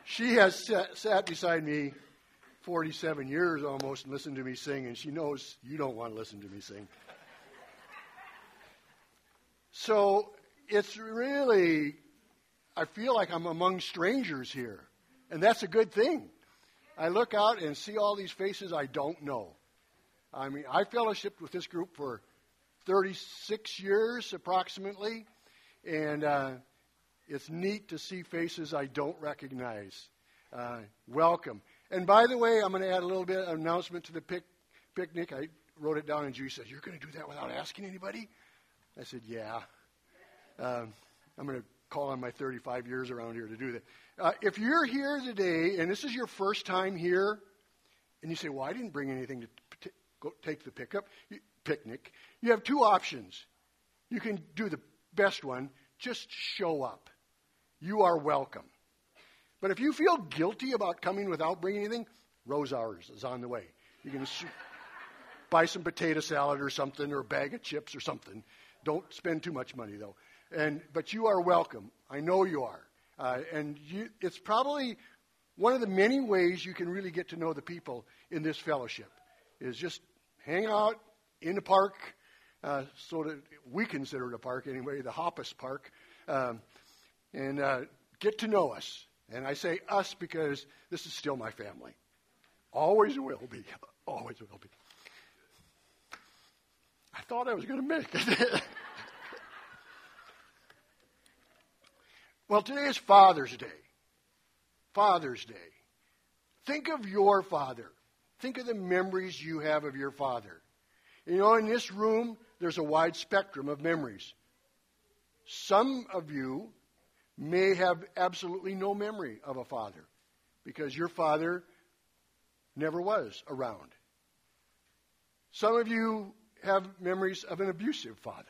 She has sat beside me 47 years almost and listened to me sing, and she knows you don't want to listen to me sing. So it's really, I feel like I'm among strangers here, and that's a good thing. I look out and see all these faces I don't know. I mean, I fellowshiped with this group for 36 years approximately, and it's neat to see faces I don't recognize. Welcome. And by the way, I'm going to add a little bit of announcement to the picnic. I wrote it down, and Julie says, "You're going to do that without asking anybody?" I said, "Yeah." I'm going to call on my 35 years around here to do that. If you're here today, and this is your first time here, and you say, "Well, I didn't bring anything to go take the picnic," you have two options. You can do the best one, just show up. You are welcome. But if you feel guilty about coming without bringing anything, Rose Hours is on the way. You can buy some potato salad or something, or a bag of chips or something. Don't spend too much money, though. But you are welcome. I know you are. It's probably one of the many ways you can really get to know the people in this fellowship, is just hang out in the park, so that we consider it a park anyway, the Hoppus Park, and get to know us. And I say us because this is still my family. Always will be. Always will be. I thought I was going to make it. Well, today is Father's Day. Father's Day. Think of your father. Think of the memories you have of your father. You know, in this room, there's a wide spectrum of memories. Some of you may have absolutely no memory of a father because your father never was around. Some of you have memories of an abusive father.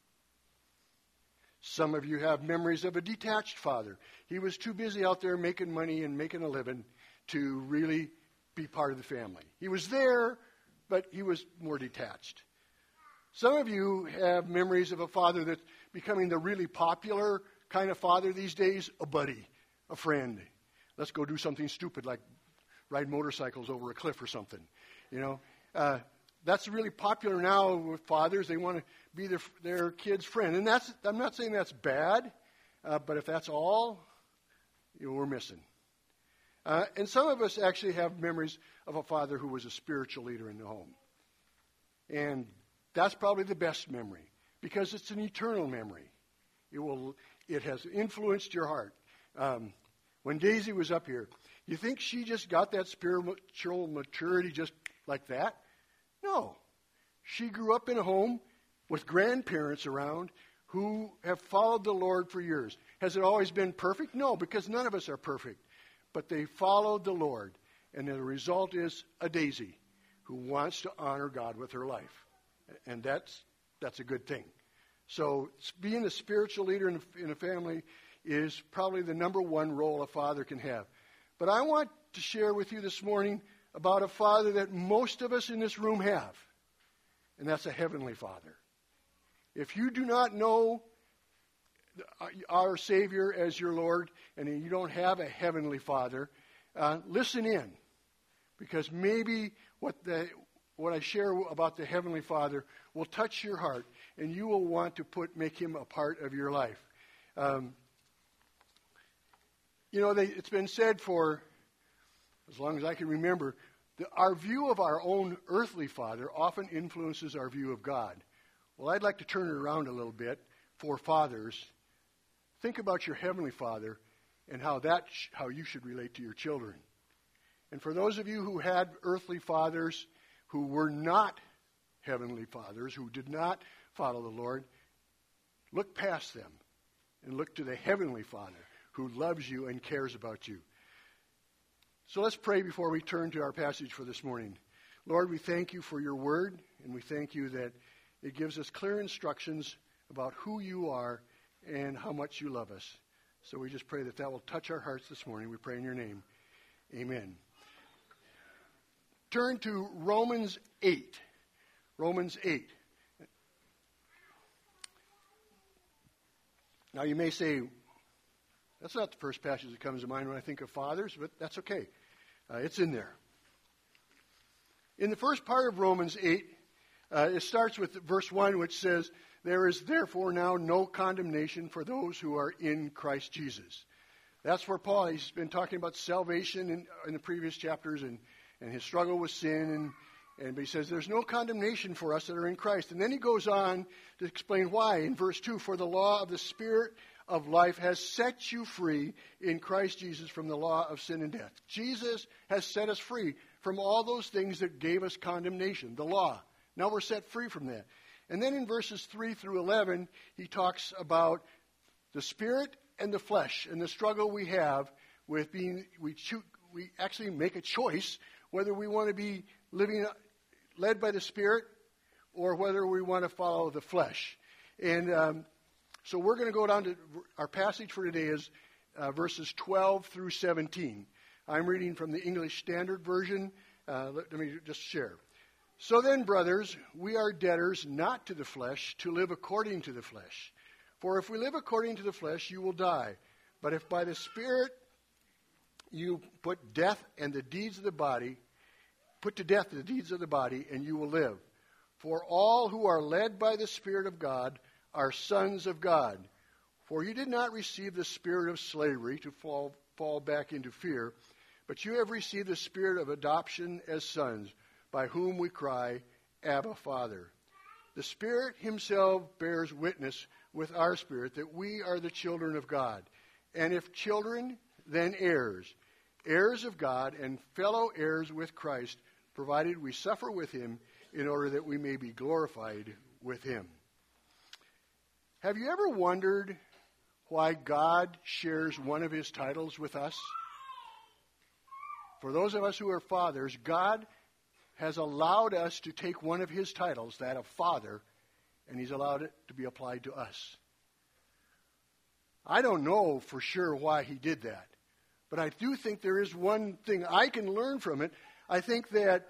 Some of you have memories of a detached father. He was too busy out there making money and making a living to really be part of the family. He was there, but he was more detached. Some of you have memories of a father that's becoming the really popular kind of father these days, a buddy, a friend. Let's go do something stupid like ride motorcycles over a cliff or something. You know, that's really popular now with fathers. They want to be their kid's friend. And I'm not saying that's bad, but if that's all, we're missing. And some of us actually have memories of a father who was a spiritual leader in the home. And that's probably the best memory because it's an eternal memory. It has influenced your heart. When Daisy was up here, you think she just got that spiritual maturity just like that? No. She grew up in a home with grandparents around who have followed the Lord for years. Has it always been perfect? No, because none of us are perfect. But they followed the Lord, and the result is a Daisy who wants to honor God with her life. And that's a good thing. So being a spiritual leader in a family is probably the number one role a father can have. But I want to share with you this morning about a father that most of us in this room have, and that's a heavenly Father. If you do not know our Savior as your Lord, and you don't have a heavenly Father, listen in, because maybe what I share about the heavenly Father will touch your heart, and you will want to make him a part of your life. It's been said for as long as I can remember, our view of our own earthly father often influences our view of God. Well, I'd like to turn it around a little bit for fathers. Think about your heavenly Father and how you should relate to your children. And for those of you who had earthly fathers who were not heavenly fathers, who did not follow the Lord, look past them and look to the heavenly Father who loves you and cares about you. So let's pray before we turn to our passage for this morning. Lord, we thank you for your word, and we thank you that it gives us clear instructions about who you are and how much you love us. So we just pray that will touch our hearts this morning. We pray in your name. Amen. Turn to Romans 8. Romans 8. Now you may say, That's not the first passage that comes to mind when I think of fathers, but that's okay. It's in there. In the first part of Romans 8, it starts with verse 1, which says, "There is therefore now no condemnation for those who are in Christ Jesus." That's where Paul, he's been talking about salvation in the previous chapters and his struggle with sin. But he says there's no condemnation for us that are in Christ. And then he goes on to explain why. In verse 2, "For the law of the Spirit of life has set you free in Christ Jesus from the law of sin and death." Jesus has set us free from all those things that gave us condemnation, the law. Now we're set free from that. And then in verses 3 through 11, he talks about the Spirit and the flesh and the struggle we have with being, we actually make a choice whether we want to be living led by the Spirit or whether we want to follow the flesh. And so we're going to go down to, our passage for today is verses 12 through 17. I'm reading from the English Standard Version. Let me just share. "So then, brothers, we are debtors not to the flesh, to live according to the flesh. For if we live according to the flesh, you will die. But if by the Spirit you put to death the deeds of the body, and you will live. For all who are led by the Spirit of God are sons of God. For you did not receive the spirit of slavery to fall back into fear, but you have received the spirit of adoption as sons, by whom we cry, Abba, Father. The Spirit himself bears witness with our spirit that we are the children of God. And if children, then heirs, heirs of God and fellow heirs with Christ, provided we suffer with him in order that we may be glorified with him." Have you ever wondered why God shares one of his titles with us? For those of us who are fathers, God has allowed us to take one of his titles, that of father, and he's allowed it to be applied to us. I don't know for sure why he did that, but I do think there is one thing I can learn from it. I think that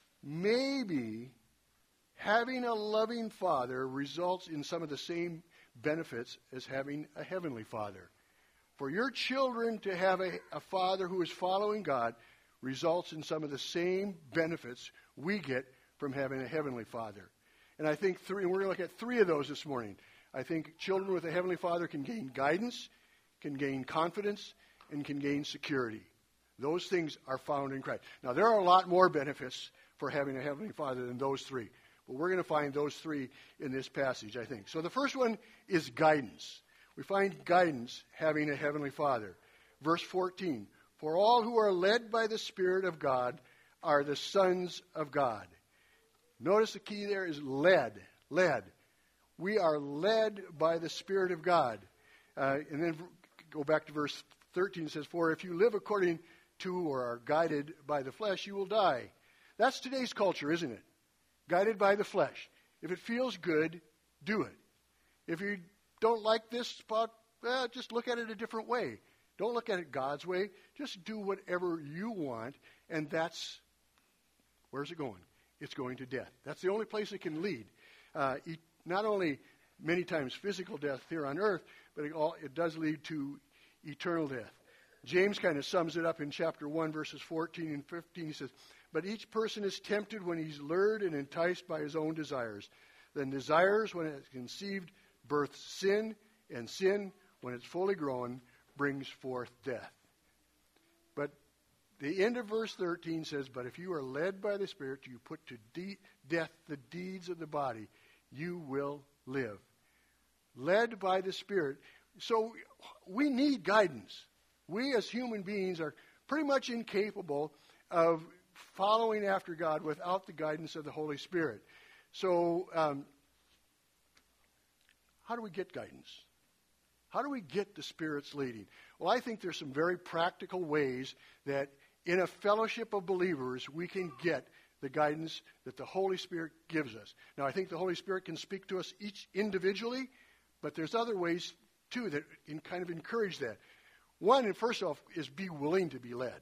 maybe having a loving father results in some of the same benefits as having a heavenly father. For your children to have a father who is following God results in some of the same benefits we get from having a heavenly father. And I think we're going to look at three of those this morning. I think children with a heavenly father can gain guidance, can gain confidence, and can gain security. Those things are found in Christ. Now, there are a lot more benefits for having a heavenly father than those three. But we're going to find those three in this passage, I think. So the first one is guidance. We find guidance having a heavenly father. Verse 14, "For all who are led by the Spirit of God are the sons of God." Notice the key there is led. Led. We are led by the Spirit of God. And then go back to verse 13. It says, "For if you live according to or are guided by the flesh, you will die." That's today's culture, isn't it? Guided by the flesh. If it feels good, do it. If you don't like this spot, just look at it a different way. Don't look at it God's way. Just do whatever you want, and where's it going? It's going to death. That's the only place it can lead. Not only many times physical death here on earth, but it does lead to eternal death. James kind of sums it up in chapter 1, verses 14 and 15. He says, "But each person is tempted when he's lured and enticed by his own desires. Then desires, when it's conceived, births sin, and sin, when it's fully grown, brings forth death." But the end of verse 13 says, "But if you are led by the Spirit, you put to death the deeds of the body, you will live." Led by the Spirit. So we need guidance. We as human beings are pretty much incapable of following after God without the guidance of the Holy Spirit. So how do we get guidance? How do we get the Spirit's leading? Well, I think there's some very practical ways that in a fellowship of believers we can get the guidance that the Holy Spirit gives us. Now, I think the Holy Spirit can speak to us each individually, but there's other ways too that kind of encourage that. One, and first off, is be willing to be led.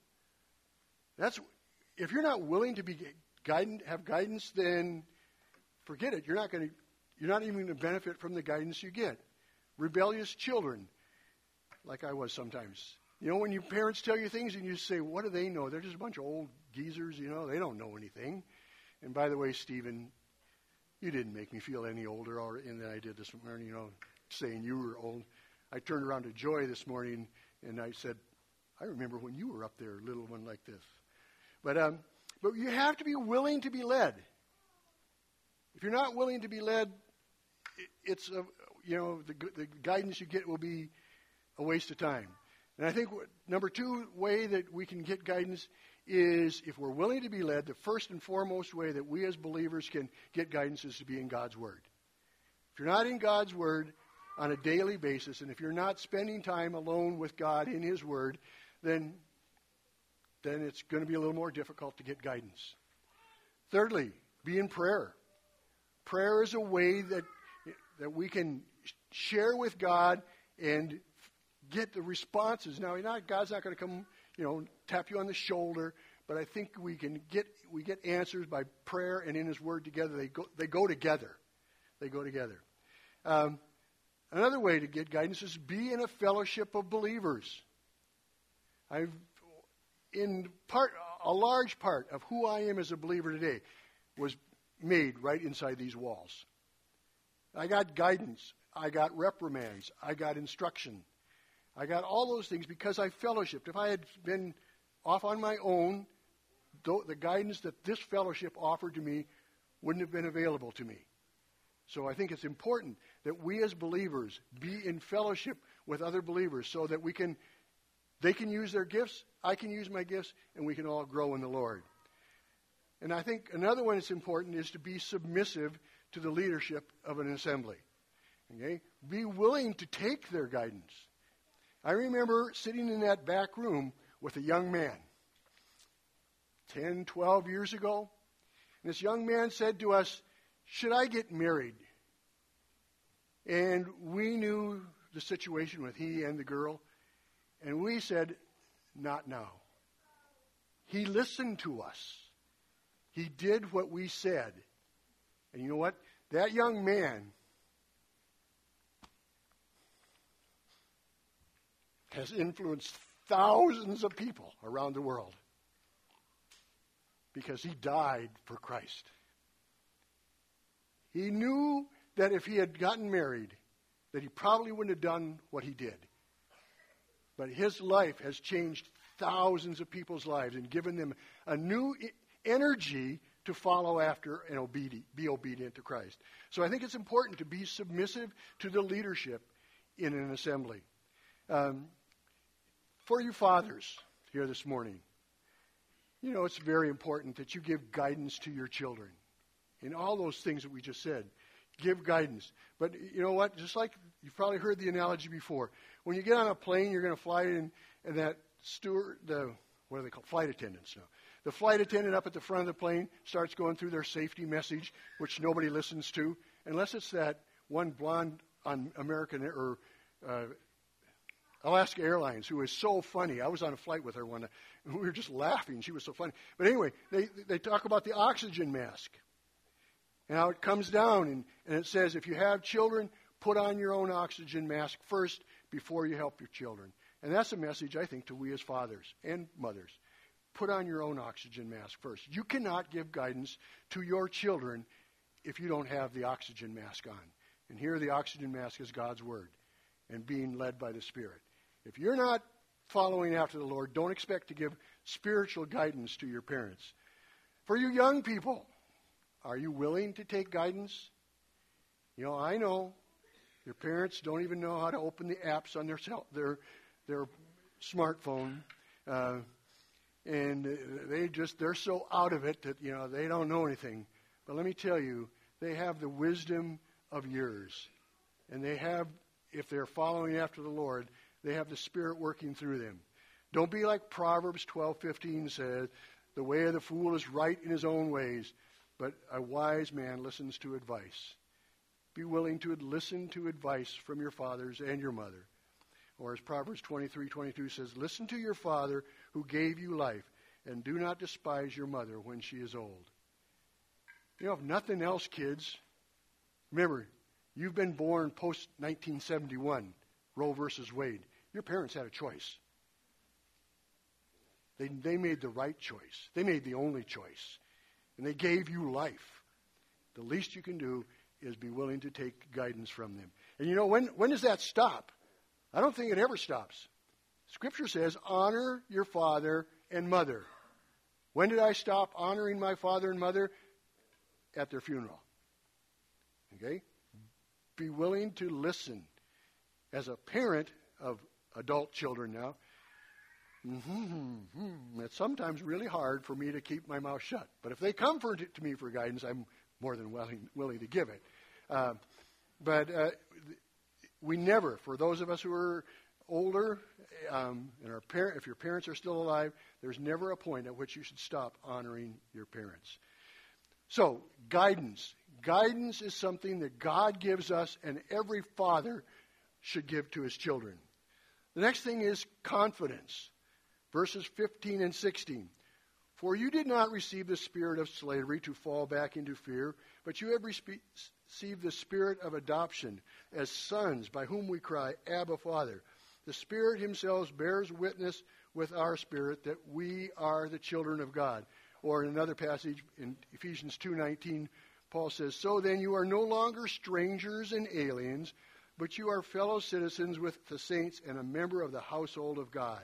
If you're not willing to be have guidance, then forget it. You're not even going to benefit from the guidance you get. Rebellious children. like I was sometimes. You know, when your parents tell you things and you say, what do they know? They're just a bunch of old geezers, you know. They don't know anything. And by the way, Stephen, you didn't make me feel any older than I did this morning, you know, saying you were old. I turned around to Joy this morning and I said, I remember when you were up there, little one like this. But you have to be willing to be led. If you're not willing to be led, it's the guidance you get will be a waste of time. And I think number two way that we can get guidance is if we're willing to be led, the first and foremost way that we as believers can get guidance is to be in God's Word. If you're not in God's Word on a daily basis, and if you're not spending time alone with God in His Word, then it's going to be a little more difficult to get guidance. Thirdly, be in prayer. Prayer is a way that we can share with God and get the responses. Now, God's not going to come, tap you on the shoulder, but I think we get answers by prayer and in His Word together. They go together. They go together. Another way to get guidance is be in a fellowship of believers. A large part of who I am as a believer today was made right inside these walls. I got guidance. I got reprimands. I got instruction. I got all those things because I fellowshipped. If I had been off on my own, the guidance that this fellowship offered to me wouldn't have been available to me. So I think it's important that we as believers be in fellowship with other believers so that they can use their gifts, I can use my gifts, and we can all grow in the Lord. And I think another one that's important is to be submissive to the leadership of an assembly. Okay? Be willing to take their guidance. I remember sitting in that back room with a young man 10, 12 years ago. And this young man said to us, should I get married? And we knew the situation with he and the girl. And we said, not now. He listened to us. He did what we said. And you know what? That young man has influenced thousands of people around the world because he died for Christ. He knew that if he had gotten married, that he probably wouldn't have done what he did. But his life has changed thousands of people's lives and given them a new energy to follow after and be obedient to Christ. So I think it's important to be submissive to the leadership in an assembly. For you fathers here this morning, it's very important that you give guidance to your children. In all those things that we just said, give guidance. But you know what? Just like you've probably heard the analogy before. When you get on a plane, you're going to fly in, and that steward, what are they called? Flight attendants now. The flight attendant up at the front of the plane starts going through their safety message, which nobody listens to, unless it's that one blonde on American or Alaska Airlines who is so funny. I was on a flight with her one night, and we were just laughing. She was so funny. But anyway, they talk about the oxygen mask and how it comes down, and it says, if you have children, put on your own oxygen mask first before you help your children. And that's a message, I think, to we as fathers and mothers. Put on your own oxygen mask first. You cannot give guidance to your children if you don't have the oxygen mask on. And here the oxygen mask is God's Word and being led by the Spirit. If you're not following after the Lord, don't expect to give spiritual guidance to your parents. For you young people, are you willing to take guidance? I know your parents don't even know how to open the apps on their smartphone. And they're so out of it that, they don't know anything. But let me tell you, they have the wisdom of years. And they have, if they're following after the Lord, they have the Spirit working through them. Don't be like Proverbs 12:15 says, the way of the fool is right in his own ways, but a wise man listens to advice. Be willing to listen to advice from your fathers and your mother. Or as Proverbs 23:22 says, listen to your father who gave you life, and do not despise your mother when she is old. If nothing else, kids, remember, you've been born post-1971, Roe versus Wade. Your parents had a choice. They made the right choice. They made the only choice. And they gave you life. The least you can do is be willing to take guidance from them. And you know, when does that stop? I don't think it ever stops. Scripture says, honor your father and mother. When did I stop honoring my father and mother? At their funeral. Okay? Be willing to listen. As a parent of adult children now, it's sometimes really hard for me to keep my mouth shut. But if they come to me for guidance, I'm more than willing to give it. But we never, for those of us who are older, and if your parents are still alive, there's never a point at which you should stop honoring your parents. So, guidance. Guidance is something that God gives us, and every father should give to his children. The next thing is confidence. Verses 15 and 16. For you did not receive the spirit of slavery to fall back into fear, but you have received the spirit of adoption as sons, by whom we cry, Abba, Father. The Spirit himself bears witness with our spirit that we are the children of God. Or in another passage in Ephesians 2:19, Paul says, so then you are no longer strangers and aliens, but you are fellow citizens with the saints and a member of the household of God.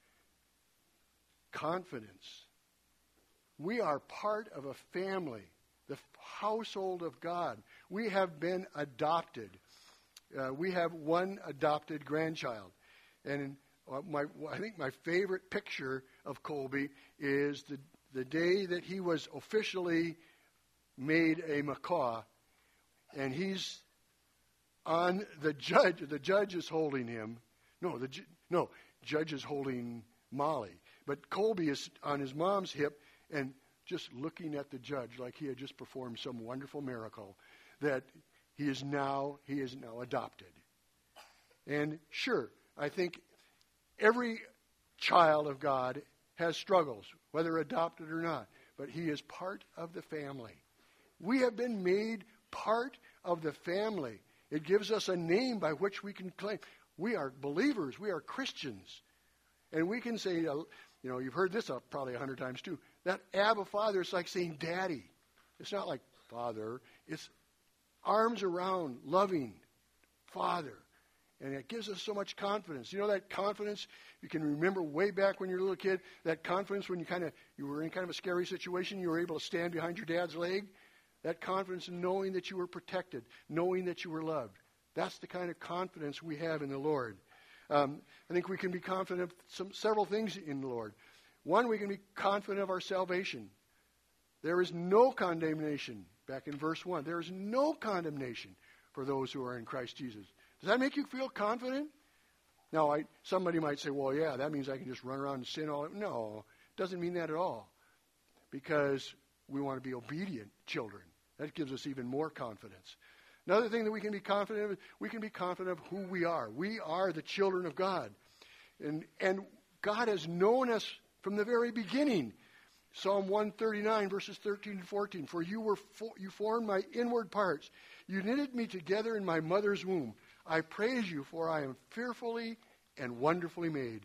Confidence. We are part of a family, the household of God. We have been adopted. We have one adopted grandchild. And I think my favorite picture of Colby is the day that he was officially made a macaw, and he's on the judge. The judge is holding him. Judge is holding Molly. But Colby is on his mom's hip and just looking at the judge like he had just performed some wonderful miracle, that he is now adopted. And sure, I think every child of God has struggles, whether adopted or not, but he is part of the family. We have been made part of the family. It gives us a name by which we can claim we are believers, we are Christians. And we can say, you've heard this probably 100 times too, that Abba, Father, is like saying Daddy. It's not like Father. It's arms around, loving Father. And it gives us so much confidence. You know that confidence you can remember way back when you were a little kid, that confidence when you were in kind of a scary situation, you were able to stand behind your dad's leg? That confidence in knowing that you were protected, knowing that you were loved. That's the kind of confidence we have in the Lord. I think we can be confident of several things in the Lord. One, we can be confident of our salvation. There is no condemnation. Back in verse 1, there is no condemnation for those who are in Christ Jesus. Does that make you feel confident? Now, somebody might say, well, yeah, that means I can just run around and sin all. No, it doesn't mean that at all. Because we want to be obedient children. That gives us even more confidence. Another thing that we can be confident of, we can be confident of who we are. We are the children of God. And God has known us from the very beginning. Psalm 139, verses 13 and 14. For you formed my inward parts. You knitted me together in my mother's womb. I praise you, for I am fearfully and wonderfully made.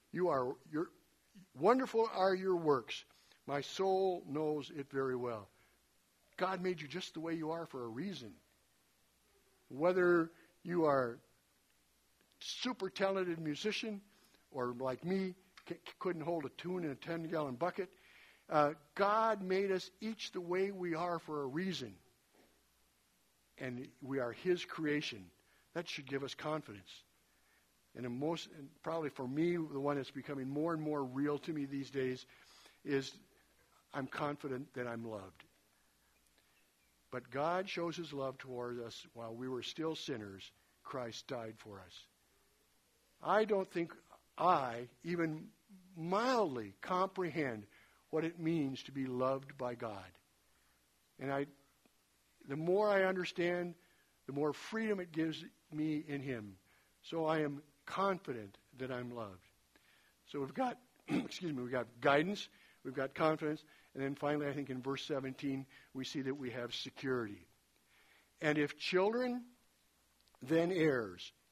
Wonderful are your works. My soul knows it very well. God made you just the way you are for a reason. Whether you are super talented musician or like me, couldn't hold a tune in a 10-gallon bucket, God made us each the way we are for a reason. And we are His creation. That should give us confidence. And probably for me, the one that's becoming more and more real to me these days is I'm confident that I'm loved. But God shows His love toward us while we were still sinners. Christ died for us. I don't think I even mildly comprehend what it means to be loved by God. And the more I understand, the more freedom it gives me in Him. So I am confident that I'm loved. So we've got, we've got guidance, we've got confidence, and then finally I think in verse 17 we see that we have security. And if children, then heirs,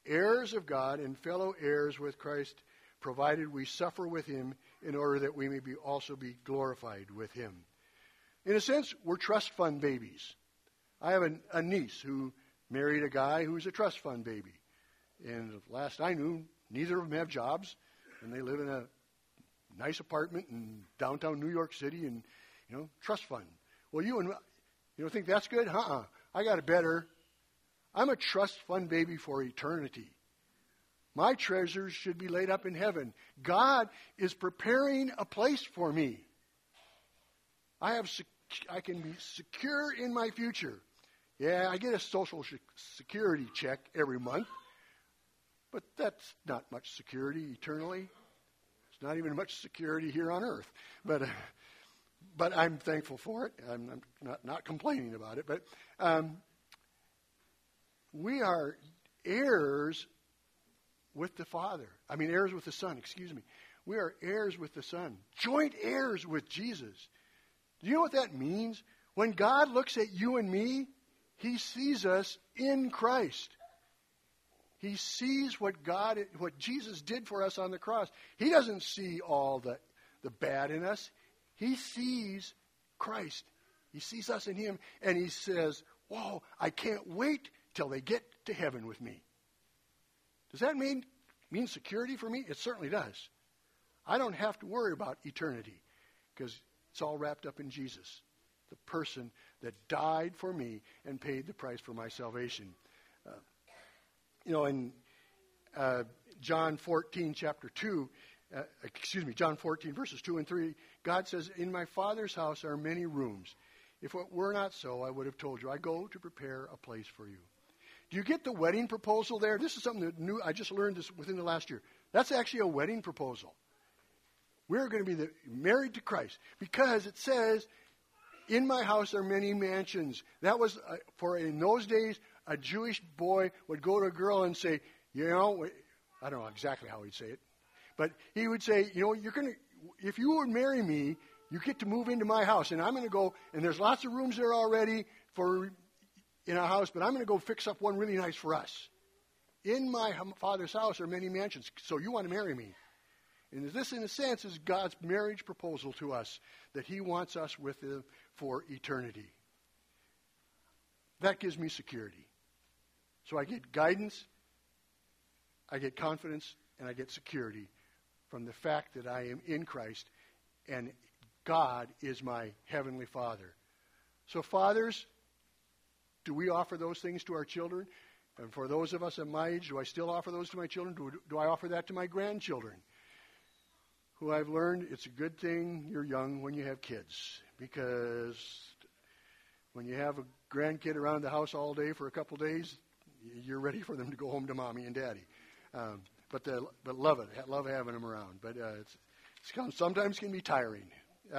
heirs of God and fellow heirs with Christ, provided we suffer with him in order that we may also be glorified with him. In a sense, we're trust fund babies. I have a niece who married a guy who's a trust fund baby. And last I knew, neither of them have jobs, and they live in a nice apartment in downtown New York City, and trust fund. Well, you think that's good? I got it better. I'm a trust fund baby for eternity. My treasures should be laid up in heaven. God is preparing a place for me. I can be secure in my future. Yeah, I get a social security check every month, but that's not much security eternally. It's not even much security here on earth. But I'm thankful for it. I'm not complaining about it. But we are heirs with the Father. Heirs with the Son, excuse me. We are heirs with the Son. Joint heirs with Jesus. Do you know what that means? When God looks at you and me, he sees us in Christ. He sees what Jesus did for us on the cross. He doesn't see all the bad in us. He sees Christ. He sees us in him, and he says, whoa, I can't wait till they get to heaven with me. Does that mean security for me? It certainly does. I don't have to worry about eternity because it's all wrapped up in Jesus, the person that died for me and paid the price for my salvation. In John 14, John 14, verses 2 and 3, God says, in my Father's house are many rooms. If it were not so, I would have told you, I go to prepare a place for you. Do you get the wedding proposal there? This is something that new. I just learned this within the last year. That's actually a wedding proposal. We're going to be married to Christ because it says, in my house are many mansions. That was, in those days, a Jewish boy would go to a girl and say, I don't know exactly how he'd say it, but he would say, if you would marry me, you get to move into my house, and I'm going to go, and there's lots of rooms there already in our house, but I'm going to go fix up one really nice for us. In my Father's house are many mansions, so you want to marry me. And this, in a sense, is God's marriage proposal to us, that he wants us with him for eternity. That gives me security. So I get guidance, I get confidence, and I get security from the fact that I am in Christ, and God is my heavenly Father. So fathers, do we offer those things to our children? And for those of us at my age, do I still offer those to my children? Do I offer that to my grandchildren? Who I've learned it's a good thing you're young when you have kids, because when you have a grandkid around the house all day for a couple days, you're ready for them to go home to mommy and daddy. But love it, love having them around. But sometimes can be tiring.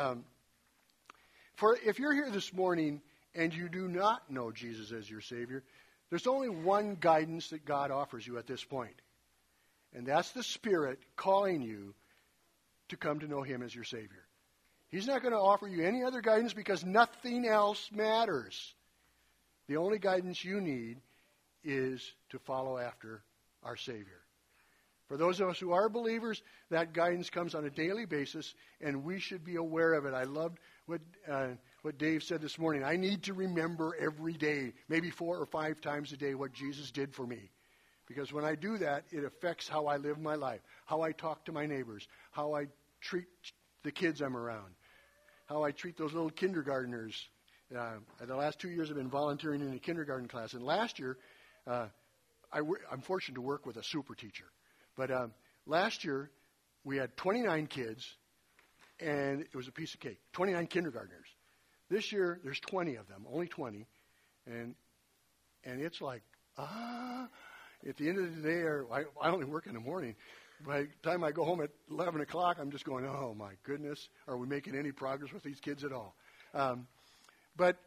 For if you're here this morning and you do not know Jesus as your Savior, there's only one guidance that God offers you at this point, and that's the Spirit calling you to come to know him as your Savior. He's not going to offer you any other guidance because nothing else matters. The only guidance you need is to follow after our Savior. For those of us who are believers, that guidance comes on a daily basis, and we should be aware of it. I loved what Dave said this morning. I need to remember every day, maybe 4 or 5 times a day, what Jesus did for me. Because when I do that, it affects how I live my life, how I talk to my neighbors, how I treat the kids I'm around, how I treat those little kindergartners. The last 2 years I've been volunteering in a kindergarten class. And last year, I'm fortunate to work with a super teacher. But last year, we had 29 kids, and it was a piece of cake, 29 kindergartners. This year, there's 20 of them, only 20. And it's like, at the end of the day, I only work in the morning. By the time I go home at 11 o'clock, I'm just going, oh, my goodness, are we making any progress with these kids at all? But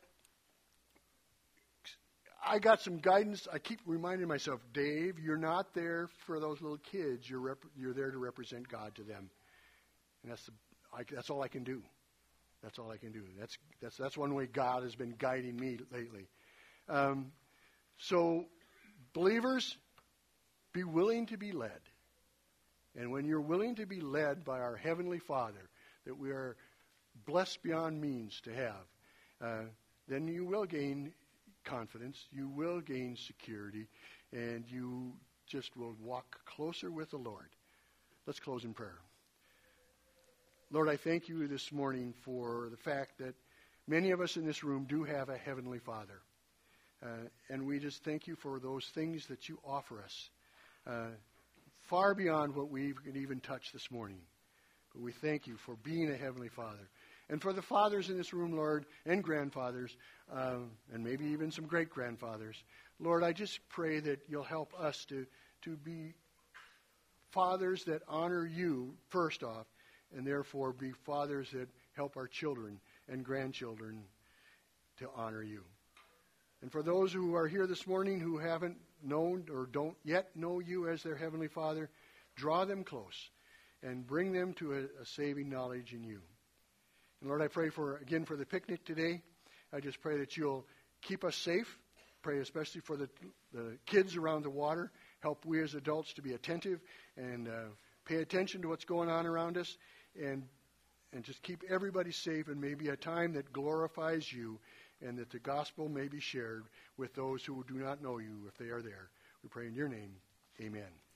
I got some guidance. I keep reminding myself, Dave, you're not there for those little kids. You're there to represent God to them. And that's all I can do. That's all I can do. That's one way God has been guiding me lately. So, believers, be willing to be led. And when you're willing to be led by our Heavenly Father, that we are blessed beyond means to have, then you will gain confidence, you will gain security, and you just will walk closer with the Lord. Let's close in prayer. Lord, I thank you this morning for the fact that many of us in this room do have a Heavenly Father. And we just thank you for those things that you offer us, far beyond what we can even touch this morning. But we thank you for being a Heavenly Father. And for the fathers in this room, Lord, and grandfathers, and maybe even some great-grandfathers, Lord, I just pray that you'll help us to be fathers that honor you, first off, and therefore be fathers that help our children and grandchildren to honor you. And for those who are here this morning who haven't known or don't yet know you as their Heavenly Father, draw them close and bring them to a saving knowledge in you. And Lord, I pray again for the picnic today. I just pray that you'll keep us safe. Pray especially for the kids around the water. Help we as adults to be attentive and pay attention to what's going on around us, and just keep everybody safe, and maybe a time that glorifies you, and that the gospel may be shared with those who do not know you if they are there. We pray in your name. Amen.